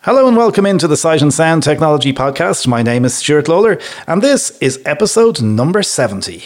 Hello and welcome into the Sight and Sound Technology Podcast. My name is Stuart Lawler and this is episode number 70.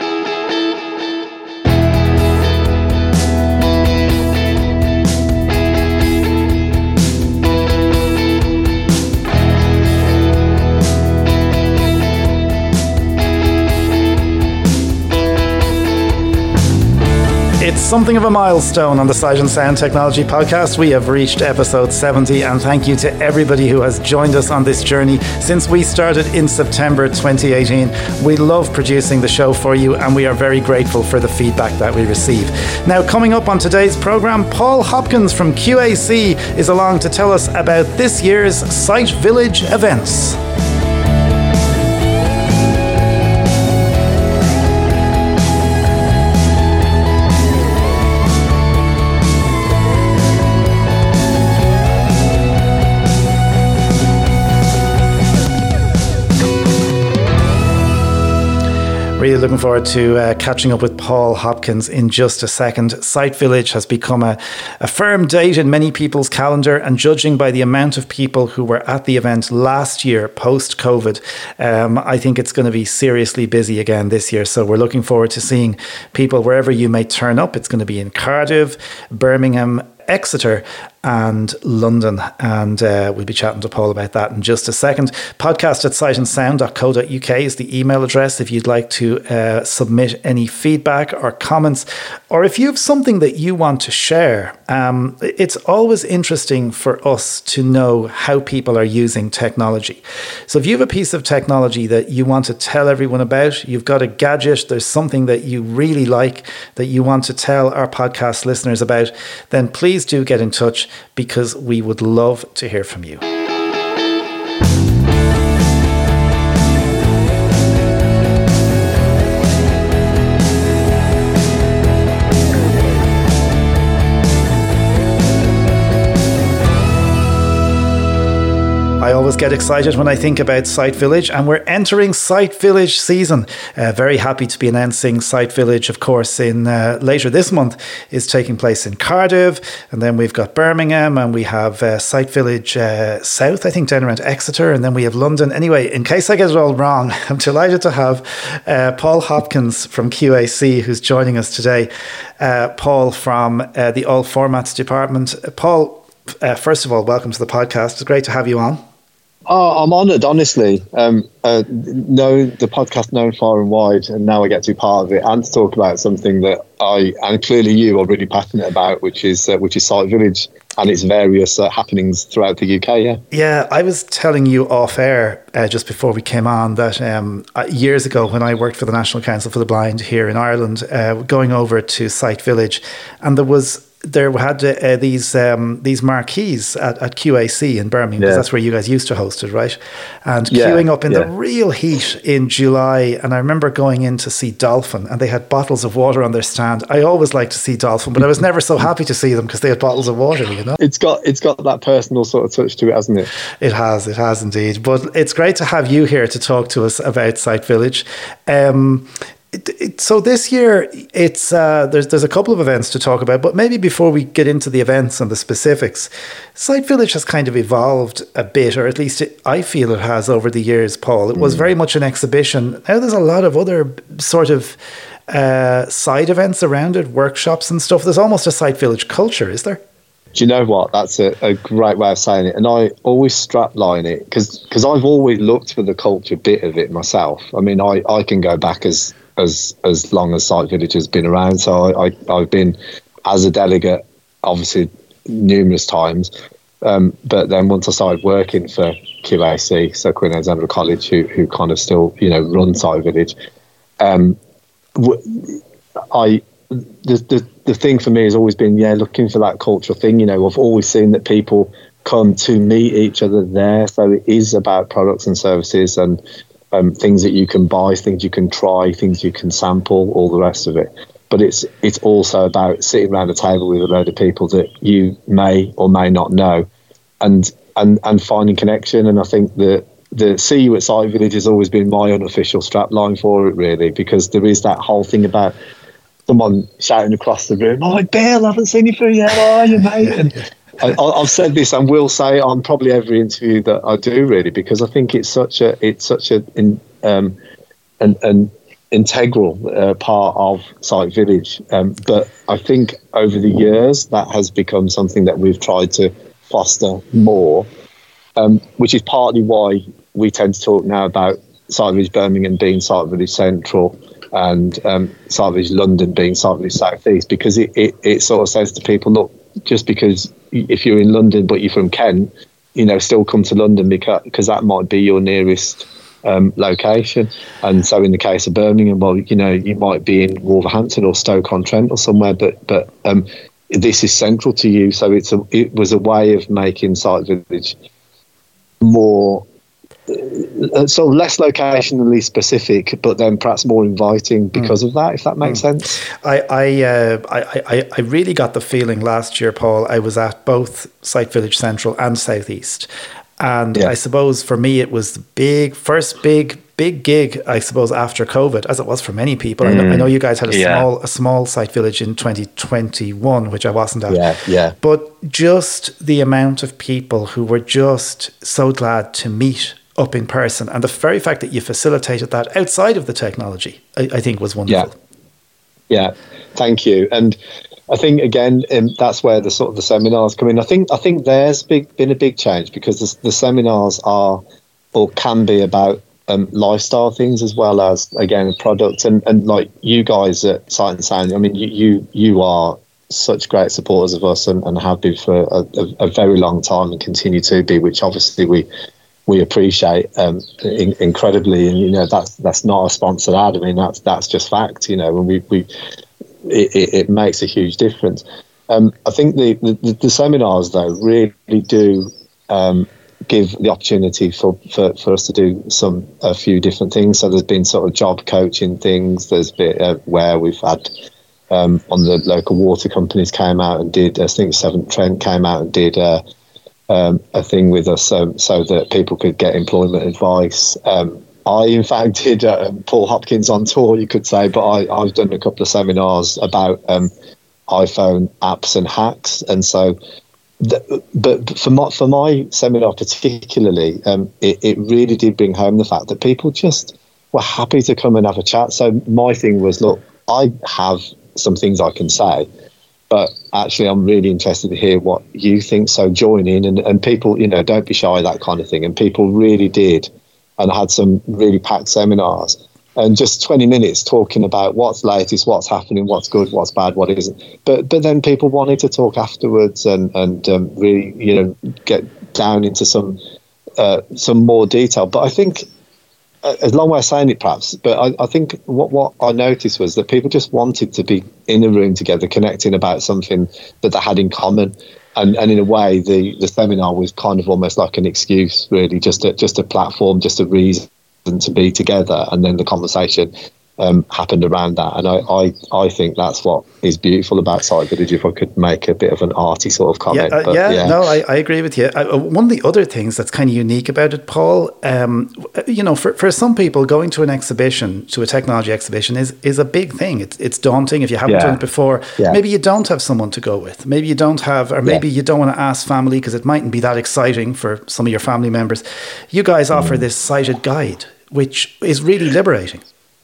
It's something of a milestone on the Sight and Sound Technology Podcast. We have reached episode 70 and thank you to everybody who has joined us on this journey since we started in September 2018. We love producing the show for you and we are very grateful for the feedback that we receive. Now, coming up on today's program, Paul Hopkins from QAC is along to tell us about this year's Sight Village events. Really looking forward to catching up with Paul Hopkins in just a second. Sight Village has become a firm date in many people's calendar, and judging by the amount of people who were at the event last year post-COVID, I think it's going to be seriously busy again this year. So we're looking forward to seeing people wherever you may turn up. It's going to be in Cardiff, Birmingham, Exeter and London, and we'll be chatting to Paul about that in just a second. podcast@sightandsound.co.uk is the email address if you'd like to submit any feedback or comments, or if you have something that you want to share. It's always interesting for us to know how people are using technology. So if you have a piece of technology that you want to tell everyone about, you've got a gadget, there's something that you really like that you want to tell our podcast listeners about, then please do get in touch, because we would love to hear from you. I always get excited when I think about Sight Village, and we're entering Sight Village season. Very happy to be announcing Sight Village, of course, in later this month is taking place in Cardiff, and then we've got Birmingham, and we have Sight Village South, I think, down around Exeter, and then we have London. Anyway, in case I get it all wrong, I'm delighted to have Paul Hopkins from QAC who's joining us today. Paul from the All Formats department. Paul, first of all, welcome to the podcast. It's great to have you on. Oh, I'm honoured, honestly. The podcast known far and wide, and now I get to be part of it and to talk about something that I and clearly you are really passionate about, which is Sight Village and its various happenings throughout the UK. Yeah, I was telling you off air just before we came on that years ago when I worked for the National Council for the Blind here in Ireland, going over to Sight Village, and there had these marquees at QAC in Birmingham, because that's where you guys used to host it, right? And queuing up in the real heat in July, and I remember going in to see Dolphin, and they had bottles of water on their stand. I always like to see Dolphin, but I was never so happy to see them because they had bottles of water, you know? It's got that personal sort of touch to it, hasn't it? It has indeed. But it's great to have you here to talk to us about Sight Village. So this year, it's there's a couple of events to talk about, but maybe before we get into the events and the specifics, Sight Village has kind of evolved a bit, or at least I feel it has over the years, Paul. It was very much an exhibition. Now there's a lot of other sort of side events around it, workshops and stuff. There's almost a Sight Village culture, is there? Do you know what? That's a great way of saying it. And I always strapline it because I've always looked for the culture bit of it myself. I mean, I can go back as long as Sight Village has been around. So I've been as a delegate, obviously, numerous times. But then once I started working for QAC, so Queen Alexandra College, who kind of still, run Sight Village, the thing for me has always been, looking for that cultural thing. I've always seen that people come to meet each other there. So it is about products and services and things that you can buy, things you can try, things you can sample, all the rest of it. But it's also about sitting around a table with a load of people that you may or may not know and finding connection. And I think that the see you at Sight Village has always been my unofficial strapline for it, really, because there is that whole thing about someone shouting across the room, "Oh, Bill, I haven't seen you for a year, how are you, mate?" I've said this and will say it on probably every interview that I do, really, because I think it's such an integral part of Site Village. But I think over the years that has become something that we've tried to foster more, which is partly why we tend to talk now about Site Village Birmingham being Site Village Central and Site Village London being Site Village South East, because it sort of says to people, look, just because if you're in London but you're from Kent, still come to London because that might be your nearest location. And so in the case of Birmingham, well, you might be in Wolverhampton or Stoke-on-Trent or somewhere, but this is central to you. So it was a way of making Site Village more sort of less locationally specific, but then perhaps more inviting because of that, if that makes sense. I really got the feeling last year, Paul, I was at both Site Village Central and South East. And I suppose for me, it was the first big gig, I suppose, after COVID, as it was for many people. I know you guys had a small Site Village in 2021, which I wasn't at. Yeah. But just the amount of people who were just so glad to meet up in person, and the very fact that you facilitated that outside of the technology, I think was wonderful. Yeah, thank you. And I think again, that's where the sort of the seminars come in. I think there's been a big change, because the seminars are or can be about lifestyle things as well as, again, product. And like you guys at Sight and Sound, I mean, you are such great supporters of us and have been for a very long time and continue to be, which obviously we appreciate incredibly. And that's not a sponsored ad. I mean, that's just fact. And it makes a huge difference. I think the seminars though really do give the opportunity for us to do a few different things. So there's been sort of job coaching things. There's been where we've had on the local water companies came out and did. I think Severn Trent came out and did a thing with us, so that people could get employment advice. I, in fact, did Paul Hopkins on tour, you could say, but I've done a couple of seminars about iPhone apps and hacks. And so, but for my seminar particularly, it really did bring home the fact that people just were happy to come and have a chat. So my thing was, look, I have some things I can say, but actually I'm really interested to hear what you think. So join in, and people, don't be shy, that kind of thing. And people really did. And I had some really packed seminars, and just 20 minutes talking about what's latest, what's happening, what's good, what's bad, what isn't. But then people wanted to talk afterwards and really, get down into some more detail. But I think, a long way of saying it perhaps, but I think what I noticed was that people just wanted to be in a room together, connecting about something that they had in common. And in a way, the seminar was kind of almost like an excuse, really, just a platform, just a reason to be together. And then the conversation happened around that. And I think that's what is beautiful about Site Village, if I could make a bit of an arty sort of comment. I agree with you. One of the other things that's kind of unique about it, Paul, for some people, going to an exhibition, to a technology exhibition, is a big thing. It's daunting if you haven't done it before. Yeah. Maybe you don't have someone to go with. Maybe you don't have, or maybe you don't want to ask family because it mightn't be that exciting for some of your family members. You guys offer this sighted guide, which is really liberating.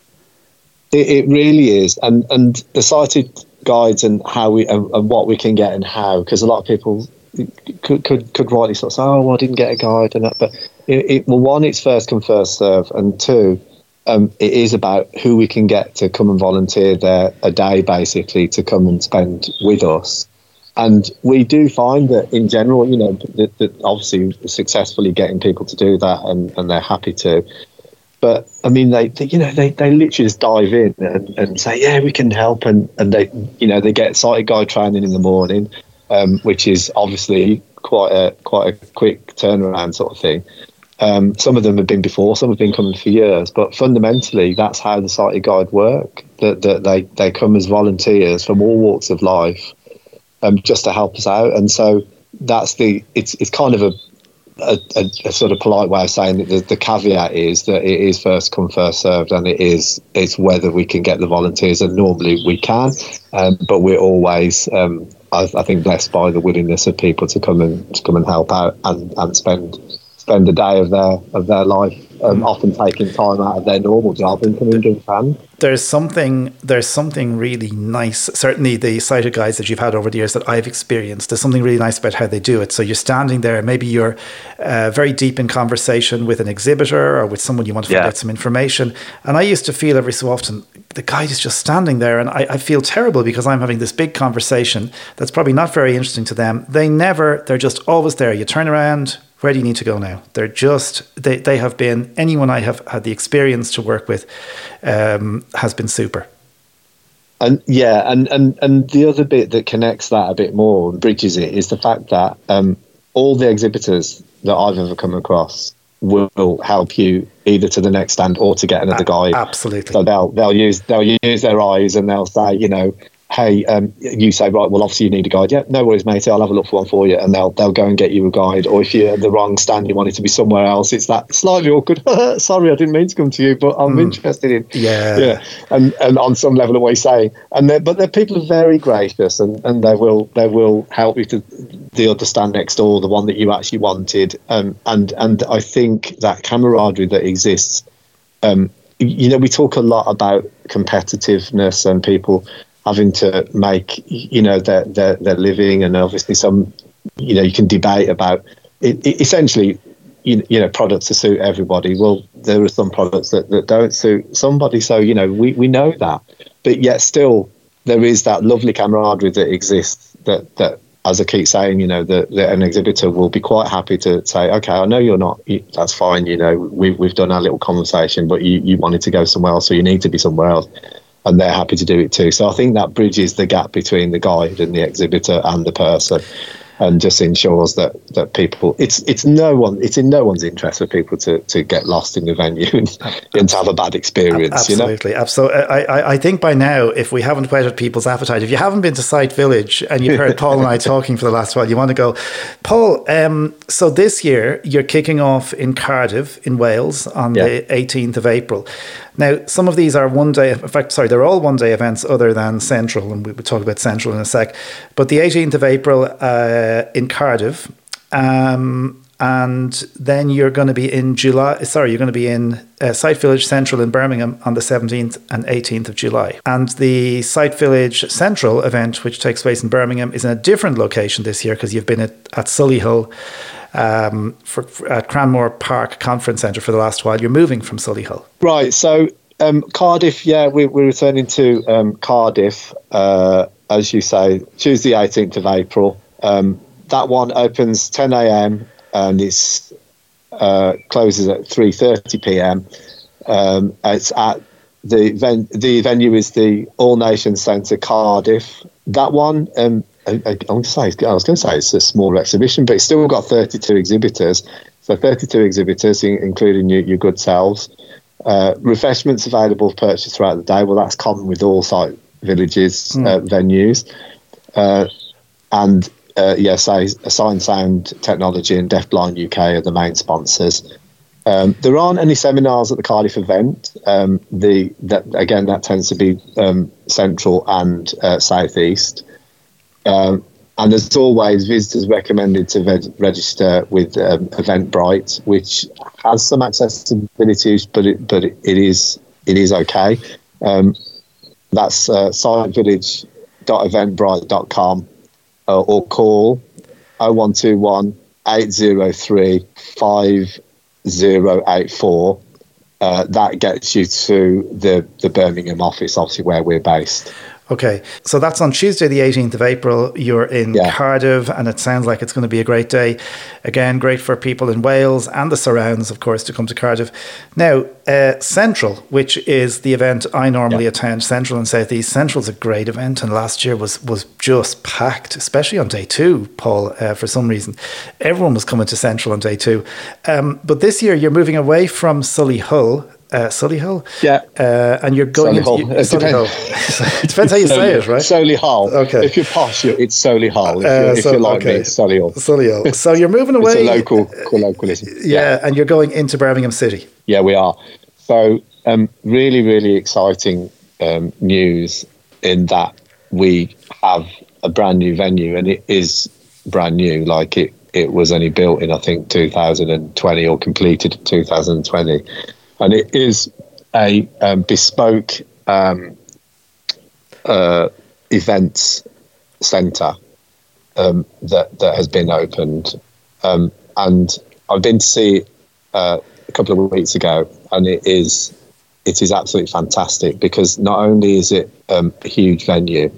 It really is, and the sighted guides and how and what we can get and how, because a lot of people could rightly sort of say, oh, well, I didn't get a guide and that, but one, it's first come first serve, and two, it is about who we can get to come and volunteer there a day, basically, to come and spend with us. And we do find that in general, that obviously successfully getting people to do that, and they're happy to. But I mean, they literally just dive in and say, yeah, we can help, and they get sighted guide training in the morning, which is obviously quite a quick turnaround sort of thing. Some of them have been before, some have been coming for years, but fundamentally that's how the sighted guide work. That they come as volunteers from all walks of life, just to help us out, and so it's kind of a sort of polite way of saying that the caveat is that it is first come first served, and it's whether we can get the volunteers, and normally we can, but we're always I think blessed by the willingness of people to come and help out and spend a day of their life, often taking time out of their normal job and coming and giving a hand. There's something really nice. Certainly, the sighted guides that you've had over the years that I've experienced, there's something really nice about how they do it. So you're standing there, maybe you're very deep in conversation with an exhibitor or with someone you want to find out some information. And I used to feel every so often the guide is just standing there, and I feel terrible because I'm having this big conversation that's probably not very interesting to them. They're just always there. You turn around. Where do you need to go now? They're just, they have been, anyone I have had the experience to work with has been super. And and the other bit that connects that a bit more, bridges it, is the fact that all the exhibitors that I've ever come across will help you either to the next stand or to get another guide. Absolutely. So they'll use their eyes and they'll say, hey, you say, right, well, obviously you need a guide. Yeah, no worries, mate. I'll have a look for one for you. And they'll go and get you a guide. Or if you're at the wrong stand, you want it to be somewhere else, it's that slightly awkward. Sorry, I didn't mean to come to you, but I'm interested in. Yeah. And on some level of what you're saying. But the people are very gracious and they will help you to the other stand next door, the one that you actually wanted. And I think that camaraderie that exists, we talk a lot about competitiveness and people having to make their living, and obviously some you can debate about it, essentially products to suit everybody. Well, there are some products that don't suit somebody, so we know that, but yet still there is that lovely camaraderie that exists that as I keep saying, that an exhibitor will be quite happy to say, okay, I know you're not, that's fine, we've done our little conversation, but you wanted to go somewhere else, so you need to be somewhere else. And they're happy to do it too. So I think that bridges the gap between the guide and the exhibitor and the person, and just ensures that people, it's in no one's interest for people to get lost in the venue and to have a bad experience. Absolutely. I think by now, if we haven't whetted people's appetite, if you haven't been to Sight Village and you've heard Paul and I talking for the last while, you want to go. Paul, so this year you're kicking off in Cardiff in Wales on the 18th of April. Now, some of these are they're all one-day events other than Central, and we will talk about Central in a sec. But the 18th of April in Cardiff, and then you're going to be in Sight Village Central in Birmingham on the 17th and 18th of July. And the Sight Village Central event, which takes place in Birmingham, is in a different location this year because you've been at Solihull at Cranmore Park Conference Centre for the last while. You're moving from Solihull. Right. So Cardiff, we're returning to Cardiff, as you say, Tuesday 18th of April. That one opens 10 a.m. and it's closes at 3:30 p.m. It's at the venue is the All Nations Centre, Cardiff. That one, I was going to say it's a smaller exhibition, but it's still got 32 exhibitors. So 32 exhibitors, including your good selves. Refreshments available for purchase throughout the day. Well, that's common with all Sight Villages venues. Sign Sound Technology and Deafblind UK are the main sponsors. There aren't any seminars at the Cardiff event. That tends to be Central and South East. And as always, visitors recommended to register with Eventbrite, which has some accessibility, but it is okay. That's sightVillage.eventbrite.com or call 0121 803 5084. That gets you to the Birmingham office, obviously where we're based. Okay, so that's on Tuesday the 18th of April. You're in Cardiff, and it sounds like it's going to be a great day. Again, great for people in Wales and the surrounds, of course, to come to Cardiff. Now, Central, which is the event I normally attend, Central and South East. Central's a great event, and last year was just packed, especially on day 2, Paul, for some reason. Everyone was coming to Central on day 2. But this year, you're moving away from Solihull. Solihull? Yeah. And you're going Solihull. Solihull. It depends how you say it, right? Solihull. Okay. If you're posh, it's Solihull. If you're like me, it's Solihull. Solihull. So you're moving away. It's a colloquialism. Yeah, and you're going into Birmingham City. Yeah, we are. So really, really exciting news in that we have a brand new venue, and it is brand new. Like it was only built in, I think, 2020 or completed in 2020, and it is a bespoke events centre that has been opened, and I've been to see it a couple of weeks ago, and it is absolutely fantastic, because not only is it a huge venue,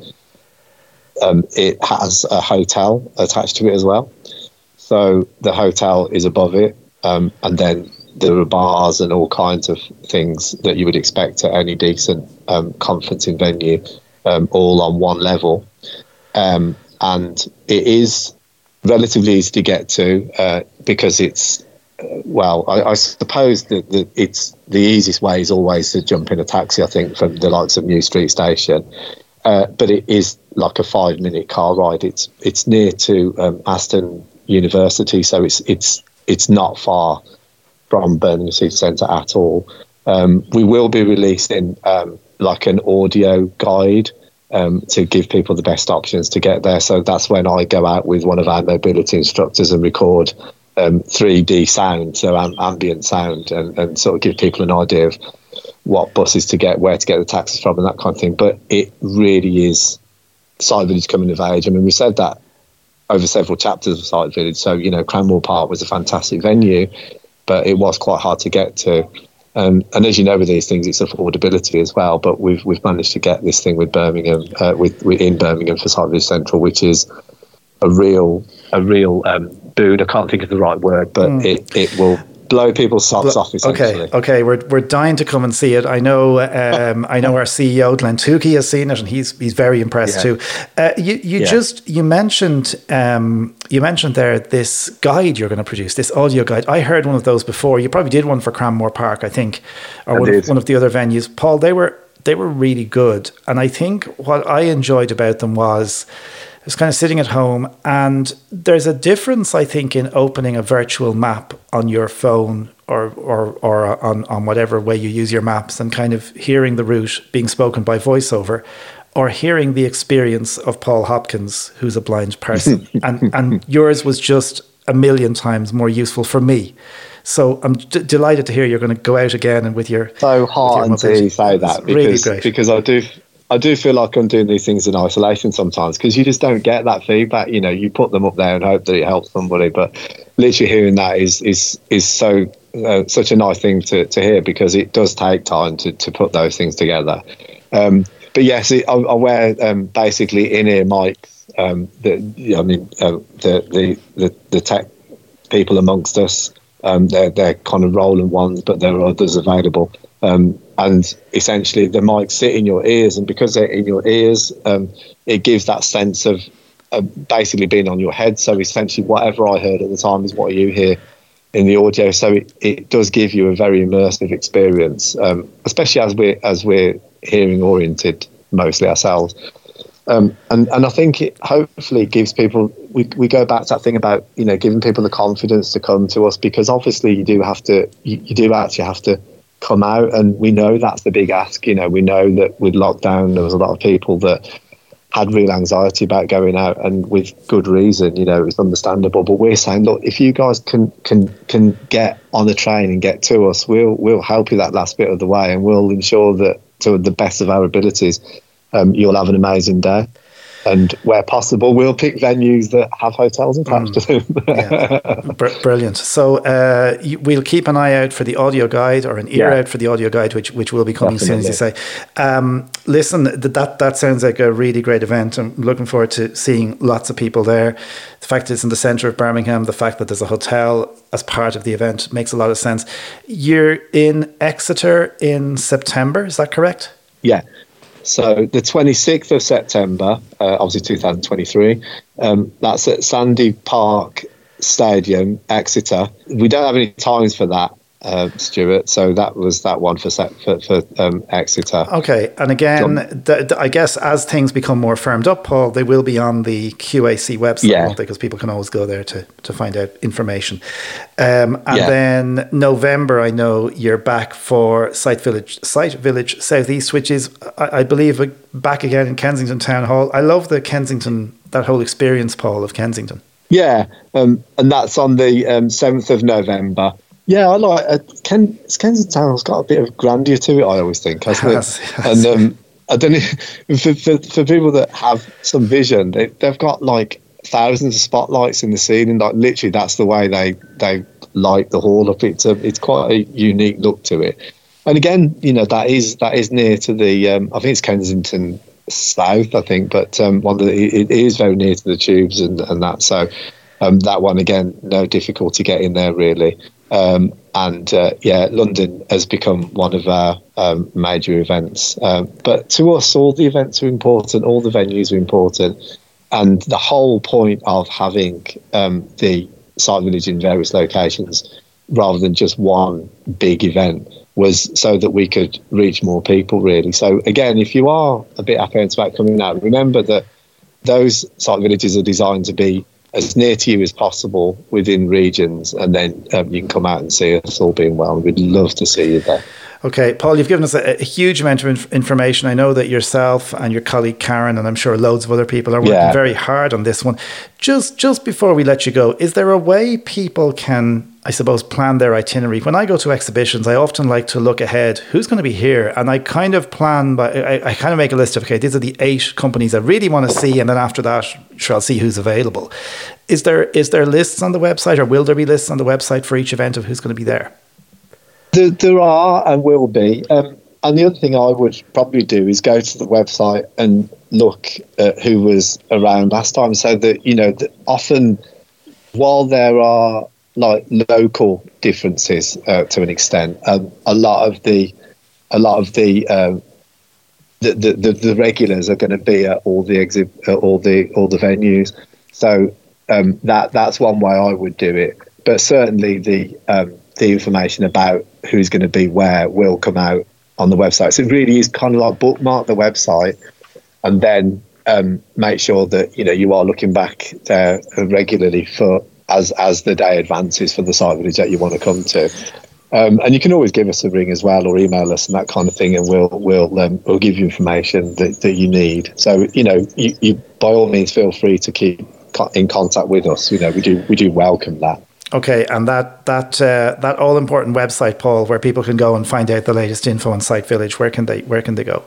it has a hotel attached to it as well. So the hotel is above it, and then there are bars and all kinds of things that you would expect at any decent conferencing venue, all on one level. And it is relatively easy to get to, because it's, I suppose that it's the easiest way is always to jump in a taxi, I think, from the likes of New Street Station. But it is like a 5-minute car ride. It's near to Aston University, so it's not far from Birmingham City Centre at all. We will be releasing like an audio guide to give people the best options to get there. So that's when I go out with one of our mobility instructors and record 3D sound, so ambient sound, and sort of give people an idea of what buses to get, where to get the taxis from, and that kind of thing. But it really is Sight Village coming of age. I mean, we said that over several chapters of Sight Village. So, Cranwell Park was a fantastic venue, but it was quite hard to get to. And as you know, with these things, it's affordability as well. But we've managed to get this thing with Birmingham, in Birmingham for Sight Village Central, which is a real boon. I can't think of the right word, but it will blow people's socks off, essentially. Okay, we're dying to come and see it. I know our CEO Glenn Tukey has seen it, and he's very impressed too. You mentioned there this guide you're going to produce, this audio guide. I heard one of those before. You probably did one for Cranmore Park, I think, or one of the other venues. Paul, they were really good, and I think what I enjoyed about them was I was kind of sitting at home, and there's a difference, I think, in opening a virtual map on your phone or on whatever way you use your maps, and kind of hearing the route being spoken by voiceover, or hearing the experience of Paul Hopkins, who's a blind person. and yours was just a million times more useful for me. So I'm delighted to hear you're going to go out again and with your... So heartened to say that, because I do feel like I'm doing these things in isolation sometimes, because you just don't get that feedback. You put them up there and hope that it helps somebody, but literally hearing that is so such a nice thing to hear, because it does take time to put those things together. But yes, I wear basically in-ear mics. The tech people amongst us, they're kind of rolling ones, but there are others available. And essentially the mics sit in your ears, and because they're in your ears, it gives that sense of basically being on your head. So essentially whatever I heard at the time is what you hear in the audio. So it does give you a very immersive experience, especially as we're hearing oriented mostly ourselves. And I think it hopefully gives people, we go back to that thing about, giving people the confidence to come to us, because obviously you do actually have to come out, and we know that's the big ask. We know that with lockdown there was a lot of people that had real anxiety about going out, and with good reason. It's understandable, but we're saying, look, if you guys can get on the train and get to us, we'll help you that last bit of the way, and we'll ensure that to the best of our abilities you'll have an amazing day. And where possible, we'll pick venues that have hotels attached to them. Yeah. Brilliant. So we'll keep an eye out for the audio guide, or an ear out for the audio guide, which will be coming soon, as you say. Listen, that sounds like a really great event. I'm looking forward to seeing lots of people there. The fact that it's in the centre of Birmingham, the fact that there's a hotel as part of the event makes a lot of sense. You're in Exeter in September, is that correct? Yeah. So the 26th of September, obviously 2023, that's at Sandy Park Stadium, Exeter. We don't have any times for that, Stuart. So that was that one for Exeter. Okay, and again, I guess as things become more firmed up, Paul, they will be on the QAC website, because people can always go there to find out information. Then November, I know you're back for Sight Village Southeast, which is, I believe, back again in Kensington Town Hall. I love the Kensington, that whole experience, Paul, of Kensington. Yeah, and that's on the 7th of November. Yeah, I like Kensington Town's got a bit of grandeur to it, I always think, hasn't it? Yes. And I don't know, for people that have some vision, they've got like thousands of spotlights in the ceiling. Like literally, that's the way they light the hall up. It's quite a unique look to it. And again, that is near to the I think it's Kensington South, I think, but it is very near to the tubes and that. So that one again, no difficulty getting there really. London has become one of our major events. But to us, all the events are important, all the venues are important. And the whole point of having the Sight Village in various locations rather than just one big event was so that we could reach more people, really. So, again, if you are a bit apprehensive about coming out, remember that those Sight Villages are designed to be as near to you as possible within regions, and then you can come out and see us, all being well. We'd love to see you there. Okay, Paul, you've given us a huge amount of information. I know that yourself and your colleague Karen, and I'm sure loads of other people, are working very hard on this one. Just before we let you go, is there a way people can, I suppose, plan their itinerary? When I go to exhibitions, I often like to look ahead, who's going to be here? And I kind of plan, I kind of make a list of, okay, these are the 8 companies I really want to see, and then after that, I'll see who's available. Is there lists on the website, or will there be lists on the website for each event of who's going to be there? There are and will be. And the other thing I would probably do is go to the website and look at who was around last time, so that, often while there are like local differences to an extent, a lot of the regulars are going to be at all the venues. So that's one way I would do it. But certainly the information about who's going to be where will come out on the website. So it really is kind of like bookmark the website and then make sure that you are looking back there regularly for as the day advances for the Sight Village that you want to come to. And you can always give us a ring as well, or email us and that kind of thing, and we'll give you information that you need. So you by all means feel free to keep in contact with us. We do welcome that. Okay, and that all important website, Paul, where people can go and find out the latest info on Sight Village, where can they go?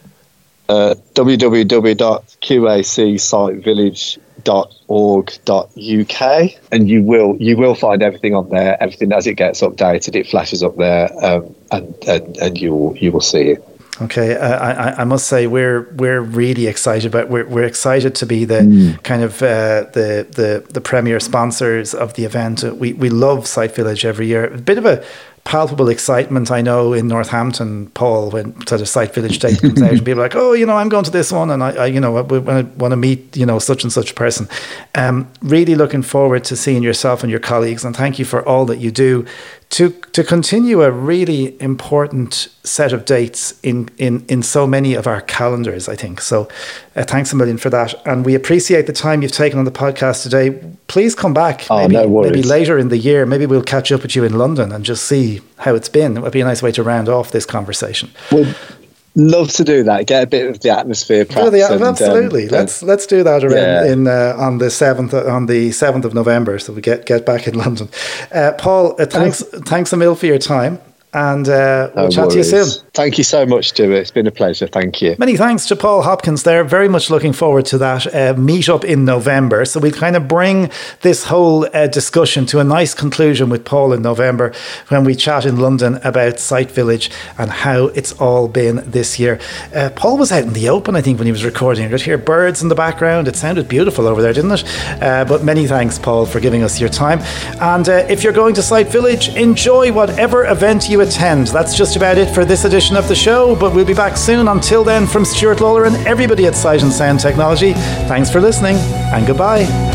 www.qacsightvillage.org.uk, and you will find everything on there. Everything as it gets updated, it flashes up there, and you will see it. Okay, I must say we're really excited about. We're excited to be the kind of the premier sponsors of the event. We love Sight Village every year. A bit of a palpable excitement, I know, in Northampton, Paul, when sort of Sight Village Day comes out, and people are like, oh, I'm going to this one, and I want to meet such and such person. Really looking forward to seeing yourself and your colleagues, and thank you for all that you do to continue a really important set of dates in so many of our calendars, I think. So thanks a million for that. And we appreciate the time you've taken on the podcast today. Please come back maybe later in the year. Maybe we'll catch up with you in London and just see how it's been. It would be a nice way to round off this conversation. Well, love to do that. Get a bit of the atmosphere. Absolutely. Let's do that around on the 7th of November. So we get back in London. Paul, thanks a mil for your time. And we'll chat to you soon. Thank you so much, Stuart. It's been a pleasure. Thank you. Many thanks to Paul Hopkins there. Very much looking forward to that meet-up in November. So we'll kind of bring this whole discussion to a nice conclusion with Paul in November when we chat in London about Sight Village and how it's all been this year. Paul was out in the open, I think, when he was recording. You could hear birds in the background. It sounded beautiful over there, didn't it? But many thanks, Paul, for giving us your time. And if you're going to Sight Village, enjoy whatever event you attend. That's just about it for this edition of the show, but we'll be back soon. Until then, from Stuart Lawler and everybody at Sight and Sound Technology, thanks for listening and goodbye.